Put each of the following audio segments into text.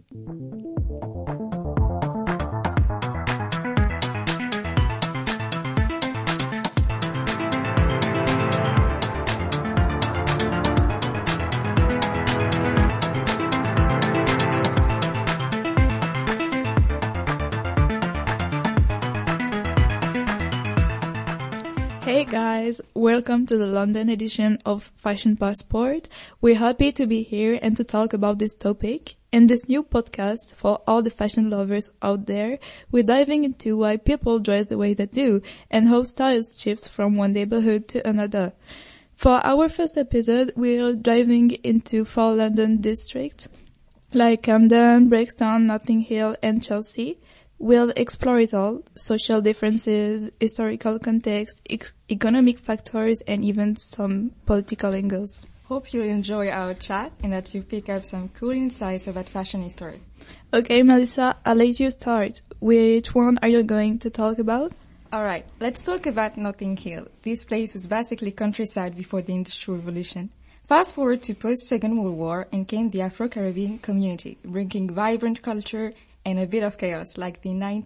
Hey guys, welcome to the London edition of Fashion Passport. We're happy to be here and to talk about this topic. In this new podcast for all the fashion lovers out there, we're diving into why people dress the way they do and how styles shift from one neighborhood to another. For our first episode, we're diving into 4 London districts like Camden, Brixton, Notting Hill and Chelsea. We'll explore it all: social differences, historical context, economic factors, and even some political angles. Hope you enjoy our chat and that you pick up some cool insights about fashion history. Okay, Melissa, I'll let you start. Which one are you going to talk about? Alright, let's talk about Notting Hill. This place was basically countryside before the Industrial Revolution. Fast forward to post-Second World War and came the Afro-Caribbean community, bringing vibrant culture and a bit of chaos like the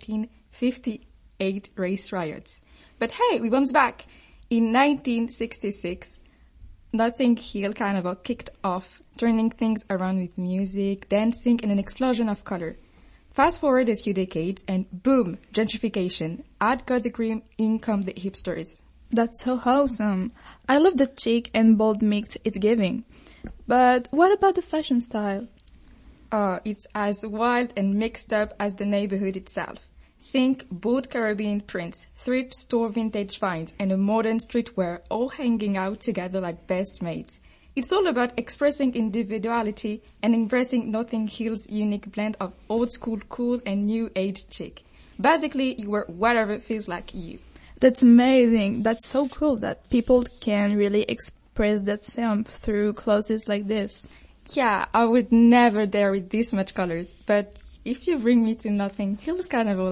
1958 race riots. But hey, we bounce back. In 1966, Notting Hill Carnival kicked off, turning things around with music, dancing, and an explosion of color. Fast forward a few decades and boom, gentrification. Out got the cream, in come the hipsters. That's so awesome. I love the chic and bold mix it's giving. But what about the fashion style? It's as wild and mixed up as the neighborhood itself. Think bold Caribbean prints, thrift store vintage finds, and a modern streetwear all hanging out together like best mates. It's all about expressing individuality and embracing Notting Hill's unique blend of old school cool and new age chic. Basically, you wear whatever feels like you. That's amazing. That's so cool that people can really express themselves through clothes like this. Yeah, I would never dare with this much colors, but if you bring me to Notting Hill's Carnival,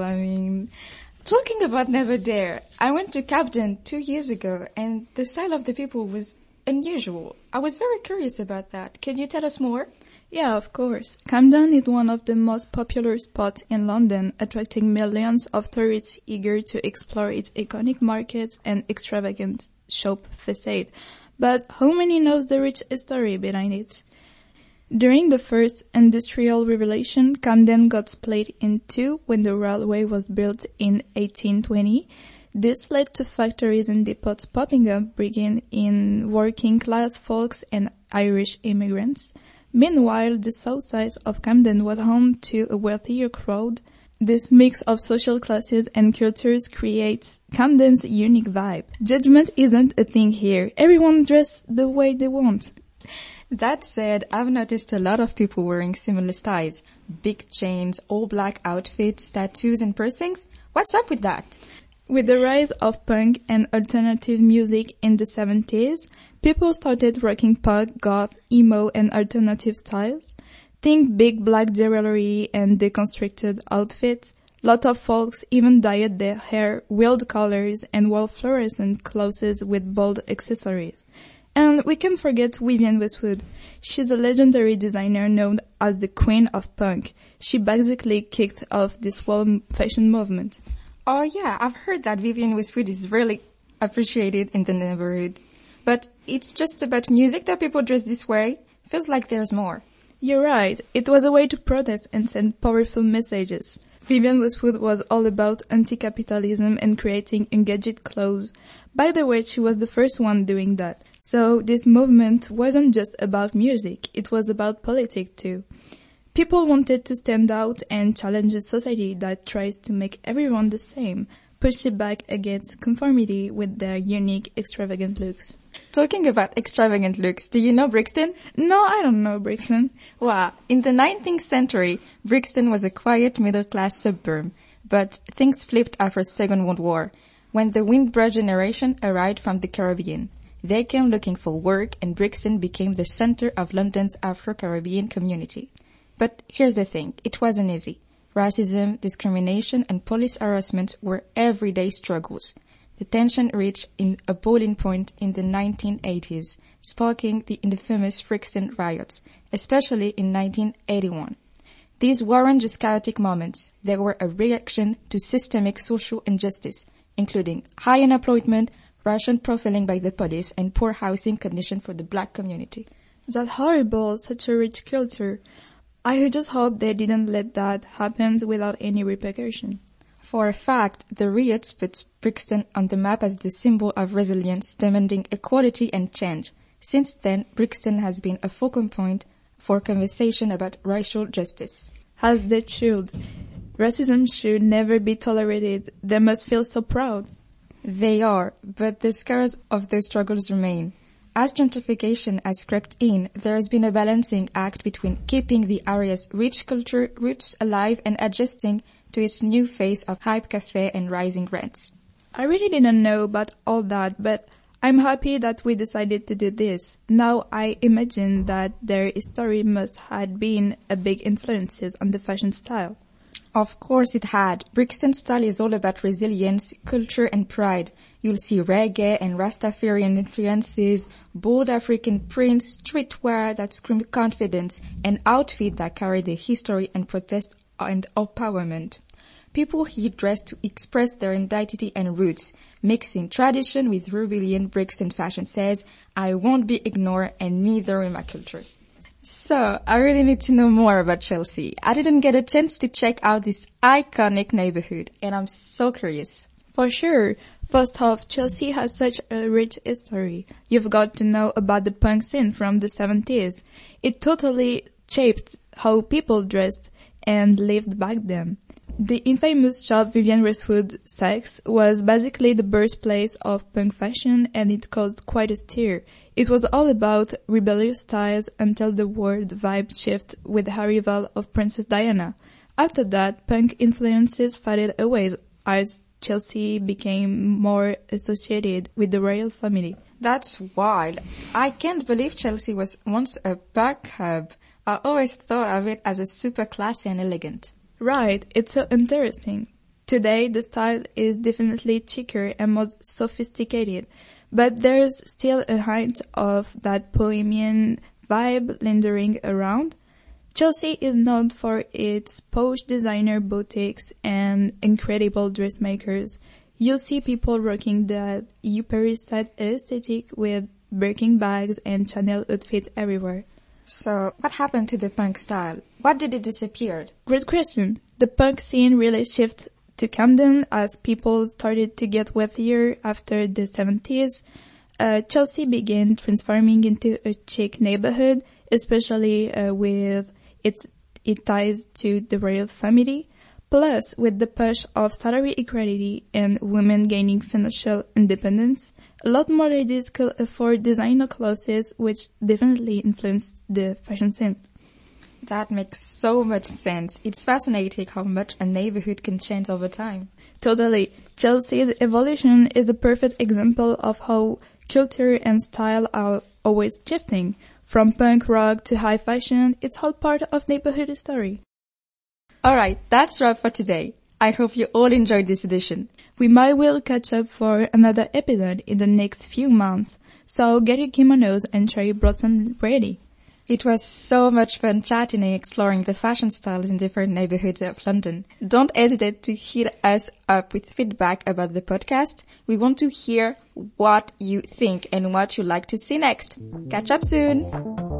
talking about never dare, I went to Camden 2 years ago and the style of the people was unusual. I was very curious about that. Can you tell us more? Yeah, of course. Camden is one of the most popular spots in London, attracting millions of tourists eager to explore its iconic markets and extravagant shop facade. But how many knows the rich history behind it? During the first industrial revolution, Camden got split in two when the railway was built in 1820. This led to factories and depots popping up, bringing in working-class folks and Irish immigrants. Meanwhile, the south side of Camden was home to a wealthier crowd. This mix of social classes and cultures creates Camden's unique vibe. Judgment isn't a thing here. Everyone dresses the way they want. That said, I've noticed a lot of people wearing similar styles. Big chains, all black outfits, tattoos and piercings. What's up with that? With the rise of punk and alternative music in the 70s, people started rocking punk, goth, emo and alternative styles. Think big black jewelry and deconstructed outfits. Lot of folks even dyed their hair wild colors and wore fluorescent clothes with bold accessories. And we can't forget Vivienne Westwood. She's a legendary designer known as the Queen of Punk. She basically kicked off this whole fashion movement. Oh yeah, I've heard that Vivienne Westwood is really appreciated in the neighborhood. But it's just about music that people dress this way? Feels like there's more. You're right. It was a way to protest and send powerful messages. Vivienne Westwood was all about anti-capitalism and creating engaged clothes. By the way, she was the first one doing that. So this movement wasn't just about music, it was about politics too. People wanted to stand out and challenge a society that tries to make everyone the same, push it back against conformity with their unique, extravagant looks. Talking about extravagant looks, do you know Brixton? No, I don't know Brixton. Wow, in the 19th century, Brixton was a quiet middle-class suburb, but things flipped after Second World War, when the Windrush generation arrived from the Caribbean. They came looking for work and Brixton became the center of London's Afro-Caribbean community. But here's the thing, it wasn't easy. Racism, discrimination, and police harassment were everyday struggles. The tension reached a boiling point in the 1980s, sparking the infamous Brixton riots, especially in 1981. These weren't just chaotic moments. They were a reaction to systemic social injustice, including high unemployment, racial profiling by the police, and poor housing conditions for the black community. That's horrible, such a rich culture. I just hope they didn't let that happen without any repercussion. For a fact, the riots put Brixton on the map as the symbol of resilience, demanding equality and change. Since then, Brixton has been a focal point for conversation about racial justice. As they should. Racism should never be tolerated. They must feel so proud. They are, but the scars of those struggles remain. As gentrification has crept in, there has been a balancing act between keeping the area's rich culture roots alive and adjusting to its new face of hype cafe and rising rents. I really didn't know about all that, but I'm happy that we decided to do this. Now I imagine that their history must have been a big influence on the fashion style. Of course it had. Brixton style is all about resilience, culture and pride. You'll see reggae and Rastafarian influences, bold African prints, streetwear that scream confidence, and outfits that carry the history and protest and empowerment. People here dress to express their identity and roots, mixing tradition with rebellion. Brixton fashion says, I won't be ignored and neither will my culture. So, I really need to know more about Chelsea. I didn't get a chance to check out this iconic neighborhood, and I'm so curious. For sure. First off, Chelsea has such a rich history. You've got to know about the punk scene from the 70s. It totally shaped how people dressed and lived back then. The infamous shop Vivienne Westwood Saks was basically the birthplace of punk fashion, and it caused quite a stir. It was all about rebellious styles until the world vibe shifted with the arrival of Princess Diana. After that, punk influences faded away as Chelsea became more associated with the royal family. That's wild. I can't believe Chelsea was once a punk hub. I always thought of it as a super classy and elegant. Right, it's so interesting. Today, the style is definitely thicker and more sophisticated, but there's still a hint of that bohemian vibe lingering around. Chelsea is known for its posh designer boutiques and incredible dressmakers. You'll see people rocking that Upper East Side aesthetic with Birkin bags and Chanel outfits everywhere. So, what happened to the punk style? Why did it disappear? Great question. The punk scene really shifted to Camden as people started to get wealthier after the 70s. Chelsea began transforming into a chic neighborhood, especially with its ties to the royal family. Plus, with the push of salary equality and women gaining financial independence, a lot more ladies could afford designer clothes, which definitely influenced the fashion scene. That makes so much sense. It's fascinating how much a neighborhood can change over time. Totally. Chelsea's evolution is a perfect example of how culture and style are always shifting. From punk rock to high fashion, it's all part of neighborhood history. Alright, that's wrap for today. I hope you all enjoyed this edition. We might well catch up for another episode in the next few months, so get your kimonos and cherry blossom ready. It was so much fun chatting and exploring the fashion styles in different neighborhoods of London. Don't hesitate to hit us up with feedback about the podcast. We want to hear what you think and what you'd like to see next. Catch up soon!